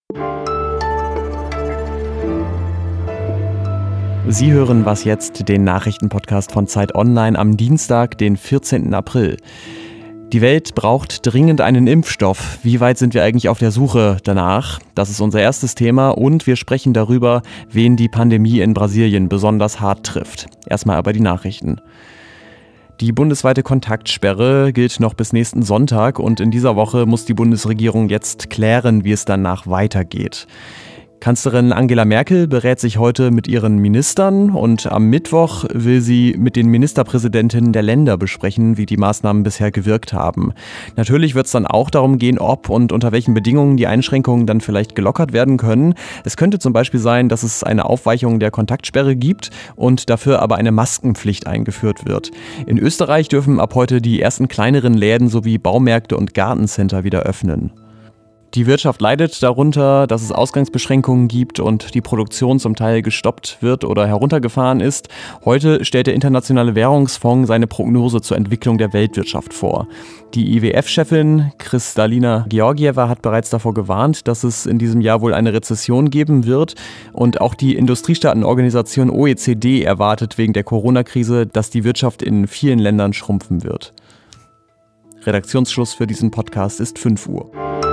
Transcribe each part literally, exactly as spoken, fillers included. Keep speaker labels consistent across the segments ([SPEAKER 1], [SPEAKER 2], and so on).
[SPEAKER 1] Sie hören Was jetzt, den Nachrichtenpodcast von Zeit Online am Dienstag, den vierzehnten April. Die Welt braucht dringend einen Impfstoff. Wie weit sind wir eigentlich auf der Suche danach? Das ist unser erstes Thema und wir sprechen darüber, wen die Pandemie in Brasilien besonders hart trifft. Erstmal aber die Nachrichten. Die bundesweite Kontaktsperre gilt noch bis nächsten Sonntag und in dieser Woche muss die Bundesregierung jetzt klären, wie es danach weitergeht. Kanzlerin Angela Merkel berät sich heute mit ihren Ministern und am Mittwoch will sie mit den Ministerpräsidentinnen der Länder besprechen, wie die Maßnahmen bisher gewirkt haben. Natürlich wird es dann auch darum gehen, ob und unter welchen Bedingungen die Einschränkungen dann vielleicht gelockert werden können. Es könnte zum Beispiel sein, dass es eine Aufweichung der Kontaktsperre gibt und dafür aber eine Maskenpflicht eingeführt wird. In Österreich dürfen ab heute die ersten kleineren Läden sowie Baumärkte und Gartencenter wieder öffnen. Die Wirtschaft leidet darunter, dass es Ausgangsbeschränkungen gibt und die Produktion zum Teil gestoppt wird oder heruntergefahren ist. Heute stellt der Internationale Währungsfonds seine Prognose zur Entwicklung der Weltwirtschaft vor. Die I W F-Chefin Kristalina Georgieva hat bereits davor gewarnt, dass es in diesem Jahr wohl eine Rezession geben wird. Und auch die Industriestaatenorganisation O E C D erwartet wegen der Corona-Krise, dass die Wirtschaft in vielen Ländern schrumpfen wird. Redaktionsschluss für diesen Podcast ist fünf Uhr.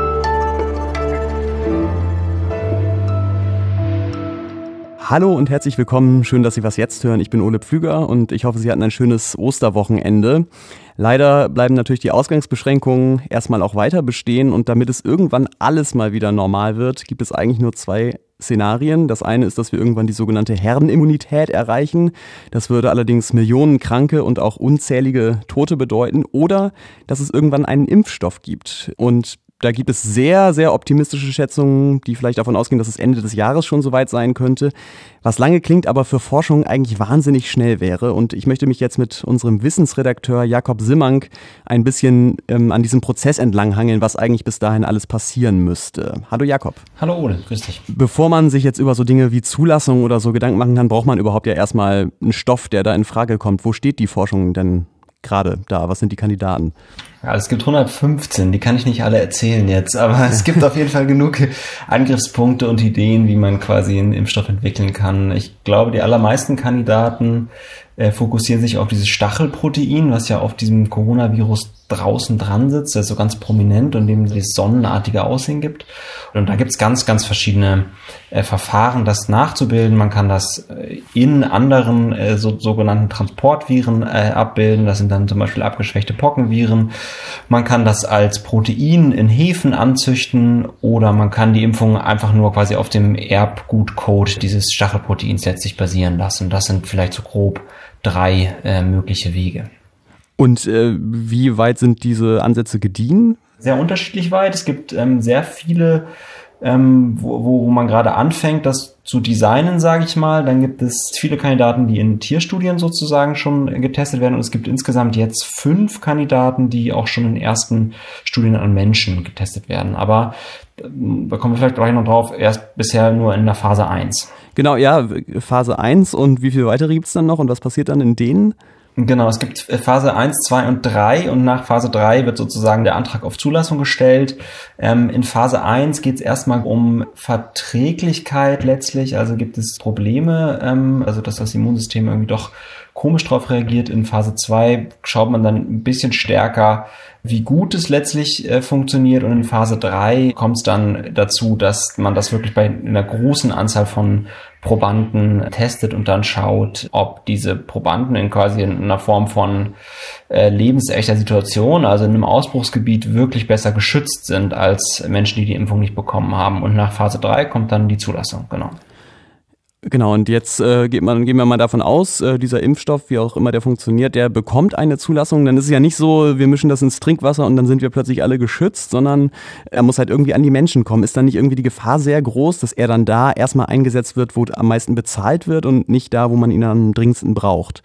[SPEAKER 1] Hallo und herzlich willkommen. Schön, dass Sie was jetzt hören. Ich bin Ole Pflüger und ich hoffe, Sie hatten ein schönes Osterwochenende. Leider bleiben natürlich die Ausgangsbeschränkungen erstmal auch weiter bestehen und damit es irgendwann alles mal wieder normal wird, gibt es eigentlich nur zwei Szenarien. Das eine ist, dass wir irgendwann die sogenannte Herdenimmunität erreichen. Das würde allerdings Millionen Kranke und auch unzählige Tote bedeuten. Oder dass es irgendwann einen Impfstoff gibt. Und da gibt es sehr, sehr optimistische Schätzungen, die vielleicht davon ausgehen, dass es Ende des Jahres schon soweit sein könnte. Was lange klingt, aber für Forschung eigentlich wahnsinnig schnell wäre. Und ich möchte mich jetzt mit unserem Wissensredakteur Jakob Simmank ein bisschen ähm, an diesem Prozess entlanghangeln, was eigentlich bis dahin alles passieren müsste. Hallo Jakob.
[SPEAKER 2] Hallo Ole, grüß dich.
[SPEAKER 1] Bevor man sich jetzt über so Dinge wie Zulassung oder so Gedanken machen kann, braucht man überhaupt ja erstmal einen Stoff, der da in Frage kommt. Wo steht die Forschung denn gerade da? Was sind die Kandidaten?
[SPEAKER 2] Ja, es gibt hundertfünfzehn, die kann ich nicht alle erzählen jetzt, aber es gibt auf jeden Fall genug Angriffspunkte und Ideen, wie man quasi einen Impfstoff entwickeln kann. Ich glaube, die allermeisten Kandidaten äh, fokussieren sich auf dieses Stachelprotein, was ja auf diesem Coronavirus draußen dran sitzt, das so ganz prominent und dem dieses sonnenartige Aussehen gibt. Und da gibt's ganz, ganz verschiedene äh, Verfahren, das nachzubilden. Man kann das äh, in anderen äh, so, sogenannten Transportviren äh, abbilden. Das sind dann zum Beispiel abgeschwächte Pockenviren. Man kann das als Protein in Hefen anzüchten oder man kann die Impfung einfach nur quasi auf dem Erbgutcode dieses Stachelproteins letztlich basieren lassen. Das sind vielleicht so grob drei äh, mögliche Wege.
[SPEAKER 1] Und äh, wie weit sind diese Ansätze gediehen?
[SPEAKER 2] Sehr unterschiedlich weit. Es gibt ähm, sehr viele, ähm, wo, wo man gerade anfängt, das zu designen, sage ich mal. Dann gibt es viele Kandidaten, die in Tierstudien sozusagen schon getestet werden. Und es gibt insgesamt jetzt fünf Kandidaten, die auch schon in ersten Studien an Menschen getestet werden. Aber ähm, da kommen wir vielleicht gleich noch drauf, erst bisher nur in der Phase eins.
[SPEAKER 1] Genau, ja, Phase eins. Und wie viel weitere gibt es dann noch? Und was passiert dann in denen?
[SPEAKER 2] Genau, es gibt Phase eins, zwei und drei und nach Phase drei wird sozusagen der Antrag auf Zulassung gestellt. Ähm, in Phase eins geht es erstmal um Verträglichkeit letztlich, also gibt es Probleme, ähm, also dass das Immunsystem irgendwie doch komisch drauf reagiert. In Phase zwei schaut man dann ein bisschen stärker, wie gut es letztlich äh, funktioniert und in Phase drei kommt es dann dazu, dass man das wirklich bei einer großen Anzahl von Probanden testet und dann schaut, ob diese Probanden in quasi in einer Form von äh, lebensechter Situation, also in einem Ausbruchsgebiet, wirklich besser geschützt sind als Menschen, die die Impfung nicht bekommen haben. Und nach Phase drei kommt dann die Zulassung, genau.
[SPEAKER 1] Genau, und jetzt äh, geht man, gehen wir mal davon aus, äh, dieser Impfstoff, wie auch immer der funktioniert, der bekommt eine Zulassung. Dann ist es ja nicht so, wir mischen das ins Trinkwasser und dann sind wir plötzlich alle geschützt, sondern er muss halt irgendwie an die Menschen kommen. Ist dann nicht irgendwie die Gefahr sehr groß, dass er dann da erstmal eingesetzt wird, wo am meisten bezahlt wird und nicht da, wo man ihn am dringendsten braucht?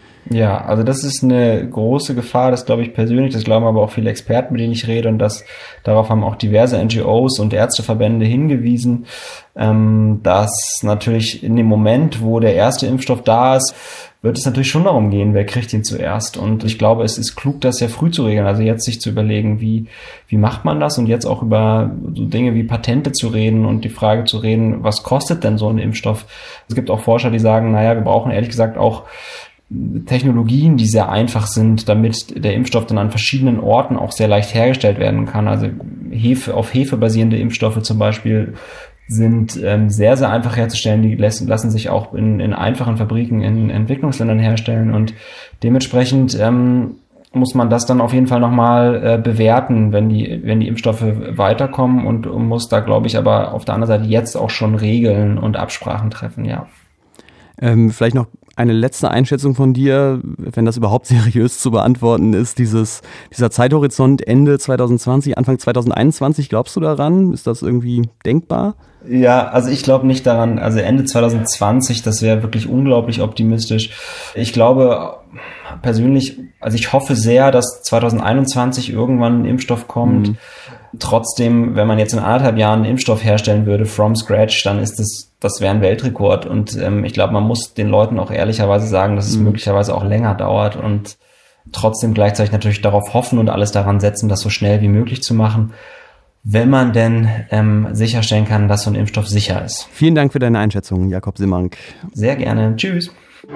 [SPEAKER 2] Ja, also das ist eine große Gefahr, das glaube ich persönlich, das glauben aber auch viele Experten, mit denen ich rede, und das darauf haben auch diverse N G Os und Ärzteverbände hingewiesen, ähm, dass natürlich in dem Moment, wo der erste Impfstoff da ist, wird es natürlich schon darum gehen, wer kriegt ihn zuerst. Und ich glaube, es ist klug, das sehr früh zu regeln. Also jetzt sich zu überlegen, wie, wie macht man das? Und jetzt auch über so Dinge wie Patente zu reden und die Frage zu reden, was kostet denn so ein Impfstoff? Es gibt auch Forscher, die sagen, naja, wir brauchen ehrlich gesagt auch Technologien, die sehr einfach sind, damit der Impfstoff dann an verschiedenen Orten auch sehr leicht hergestellt werden kann. Also Hefe, auf Hefe basierende Impfstoffe zum Beispiel sind ähm, sehr, sehr einfach herzustellen. Die lassen, lassen sich auch in, in einfachen Fabriken in Entwicklungsländern herstellen und dementsprechend ähm, muss man das dann auf jeden Fall nochmal äh, bewerten, wenn die, wenn die Impfstoffe weiterkommen und, und muss da, glaube ich, aber auf der anderen Seite jetzt auch schon Regeln und Absprachen treffen, ja.
[SPEAKER 1] Ähm, vielleicht noch eine letzte Einschätzung von dir, wenn das überhaupt seriös zu beantworten ist, dieses, dieser Zeithorizont Ende zwanzig zwanzig, Anfang zwanzig einundzwanzig, glaubst du daran? Ist das irgendwie denkbar?
[SPEAKER 2] Ja, also ich glaube nicht daran, also Ende zwanzig zwanzig, das wäre wirklich unglaublich optimistisch. Ich glaube persönlich, also ich hoffe sehr, dass zwanzig einundzwanzig irgendwann ein Impfstoff kommt. Mhm. Trotzdem, wenn man jetzt in anderthalb Jahren einen Impfstoff herstellen würde, from scratch, dann ist das, das wäre ein Weltrekord. Und ähm, ich glaube, man muss den Leuten auch ehrlicherweise sagen, dass es mhm. möglicherweise auch länger dauert und trotzdem gleichzeitig natürlich darauf hoffen und alles daran setzen, das so schnell wie möglich zu machen, wenn man denn ähm, sicherstellen kann, dass so ein Impfstoff sicher ist.
[SPEAKER 1] Vielen Dank für deine Einschätzung, Jakob Simmank.
[SPEAKER 2] Sehr gerne. Tschüss.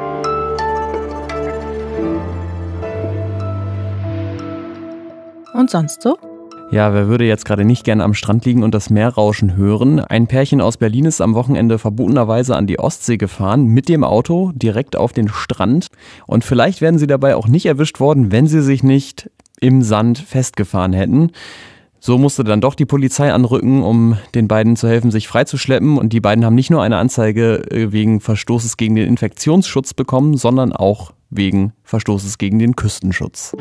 [SPEAKER 3] Und sonst so?
[SPEAKER 1] Ja, wer würde jetzt gerade nicht gerne am Strand liegen und das Meer rauschen hören? Ein Pärchen aus Berlin ist am Wochenende verbotenerweise an die Ostsee gefahren, mit dem Auto direkt auf den Strand. Und vielleicht wären sie dabei auch nicht erwischt worden, wenn sie sich nicht im Sand festgefahren hätten. So musste dann doch die Polizei anrücken, um den beiden zu helfen, sich freizuschleppen. Und die beiden haben nicht nur eine Anzeige wegen Verstoßes gegen den Infektionsschutz bekommen, sondern auch wegen Verstoßes gegen den Küstenschutz.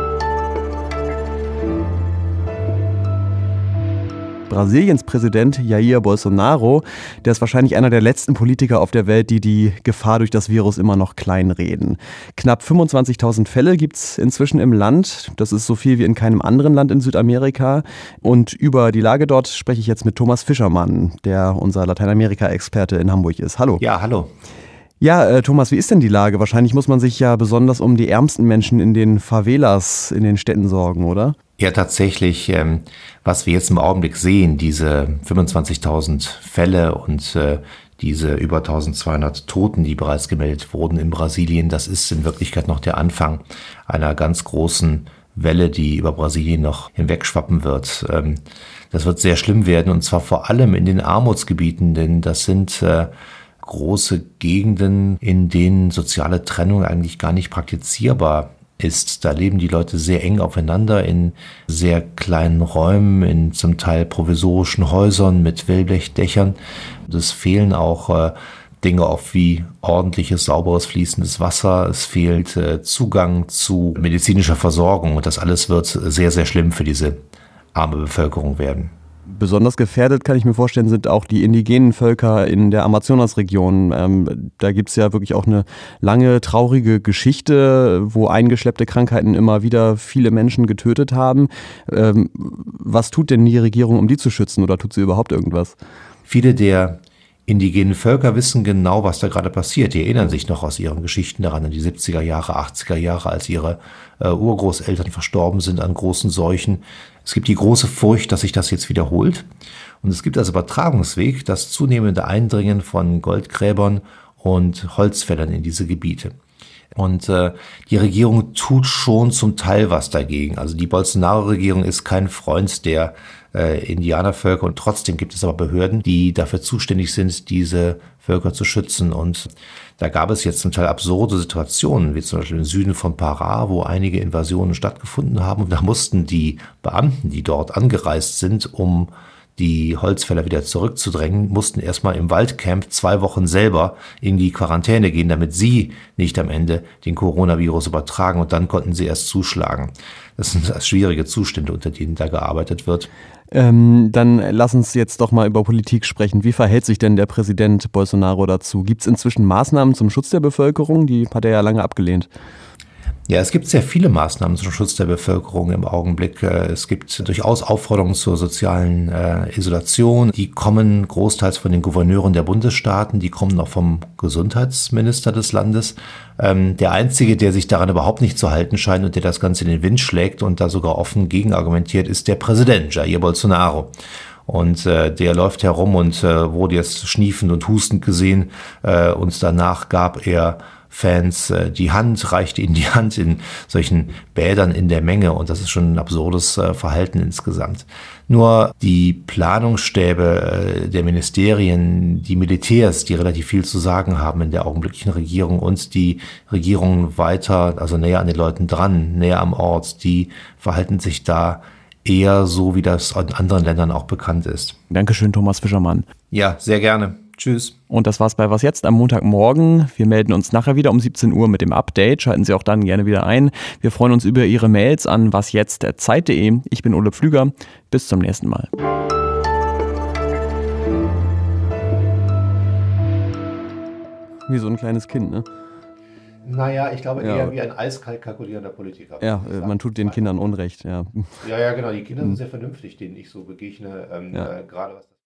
[SPEAKER 1] Brasiliens Präsident Jair Bolsonaro, der ist wahrscheinlich einer der letzten Politiker auf der Welt, die die Gefahr durch das Virus immer noch kleinreden. Knapp fünfundzwanzigtausend Fälle gibt es inzwischen im Land. Das ist so viel wie in keinem anderen Land in Südamerika. Und über die Lage dort spreche ich jetzt mit Thomas Fischermann, der unser Lateinamerika-Experte in Hamburg ist. Hallo.
[SPEAKER 4] Ja, hallo.
[SPEAKER 1] Ja, äh, Thomas, wie ist denn die Lage? Wahrscheinlich muss man sich ja besonders um die ärmsten Menschen in den Favelas in den Städten sorgen, oder?
[SPEAKER 4] Ja, tatsächlich, ähm, was wir jetzt im Augenblick sehen, diese fünfundzwanzigtausend Fälle und äh, diese über eintausendzweihundert Toten, die bereits gemeldet wurden in Brasilien, das ist in Wirklichkeit noch der Anfang einer ganz großen Welle, die über Brasilien noch hinwegschwappen wird. Ähm, das wird sehr schlimm werden und zwar vor allem in den Armutsgebieten, denn das sind äh, große Gegenden, in denen soziale Trennung eigentlich gar nicht praktizierbar ist. Da leben die Leute sehr eng aufeinander in sehr kleinen Räumen, in zum Teil provisorischen Häusern mit Wellblechdächern. Es fehlen auch äh, Dinge oft wie ordentliches, sauberes, fließendes Wasser. Es fehlt äh, Zugang zu medizinischer Versorgung und das alles wird sehr, sehr schlimm für diese arme Bevölkerung werden.
[SPEAKER 1] Besonders gefährdet, kann ich mir vorstellen, sind auch die indigenen Völker in der Amazonasregion. Ähm, da gibt es ja wirklich auch eine lange, traurige Geschichte, wo eingeschleppte Krankheiten immer wieder viele Menschen getötet haben. Ähm, was tut denn die Regierung, um die zu schützen, oder tut sie überhaupt irgendwas?
[SPEAKER 4] Viele der indigenen Völker wissen genau, was da gerade passiert. Die erinnern sich noch aus ihren Geschichten daran, in die siebziger Jahre, achtziger Jahre, als ihre äh, Urgroßeltern verstorben sind an großen Seuchen. Es gibt die große Furcht, dass sich das jetzt wiederholt. Und es gibt als Übertragungsweg das zunehmende Eindringen von Goldgräbern und Holzfällern in diese Gebiete. Und äh, die Regierung tut schon zum Teil was dagegen. Also die Bolsonaro-Regierung ist kein Freund der äh, Indianervölker und trotzdem gibt es aber Behörden, die dafür zuständig sind, diese Völker zu schützen. Und da gab es jetzt zum Teil absurde Situationen, wie zum Beispiel im Süden von Pará, wo einige Invasionen stattgefunden haben. Und da mussten die Beamten, die dort angereist sind, um die Holzfäller wieder zurückzudrängen, mussten erstmal im Waldcamp zwei Wochen selber in die Quarantäne gehen, damit sie nicht am Ende den Coronavirus übertragen, und dann konnten sie erst zuschlagen. Das sind schwierige Zustände, unter denen da gearbeitet wird.
[SPEAKER 1] Ähm, dann lass uns jetzt doch mal über Politik sprechen. Wie verhält sich denn der Präsident Bolsonaro dazu? Gibt es inzwischen Maßnahmen zum Schutz der Bevölkerung? Die hat er ja lange abgelehnt.
[SPEAKER 4] Ja, es gibt sehr viele Maßnahmen zum Schutz der Bevölkerung im Augenblick. Es gibt durchaus Aufforderungen zur sozialen äh, Isolation. Die kommen großteils von den Gouverneuren der Bundesstaaten, die kommen auch vom Gesundheitsminister des Landes. Ähm, der Einzige, der sich daran überhaupt nicht zu halten scheint und der das Ganze in den Wind schlägt und da sogar offen gegenargumentiert, ist der Präsident Jair Bolsonaro. Und äh, der läuft herum und äh, wurde jetzt schniefend und hustend gesehen. Äh, und danach gab er Fans äh, die Hand, reichte ihnen die Hand in solchen Bädern in der Menge. Und das ist schon ein absurdes äh, Verhalten insgesamt. Nur die Planungsstäbe äh, der Ministerien, die Militärs, die relativ viel zu sagen haben in der augenblicklichen Regierung und die Regierungen weiter, also näher an den Leuten dran, näher am Ort, die verhalten sich da eher so, wie das in anderen Ländern auch bekannt ist.
[SPEAKER 1] Dankeschön, Thomas Fischermann.
[SPEAKER 4] Ja, sehr gerne. Tschüss.
[SPEAKER 1] Und das war's bei Was Jetzt am Montagmorgen. Wir melden uns nachher wieder um siebzehn Uhr mit dem Update. Schalten Sie auch dann gerne wieder ein. Wir freuen uns über Ihre Mails an wasjetzt.zeit punkt de. Ich bin Ole Pflüger. Bis zum nächsten Mal. Wie so ein kleines Kind, ne?
[SPEAKER 4] Naja, ich glaube
[SPEAKER 1] ja.
[SPEAKER 4] eher wie ein eiskalt kalkulierender Politiker.
[SPEAKER 1] Ja, man tut den Kindern Unrecht, ja.
[SPEAKER 4] Ja, ja, genau. Die Kinder sind sehr vernünftig, denen ich so begegne. Ähm,
[SPEAKER 1] ja.
[SPEAKER 4] äh, gerade was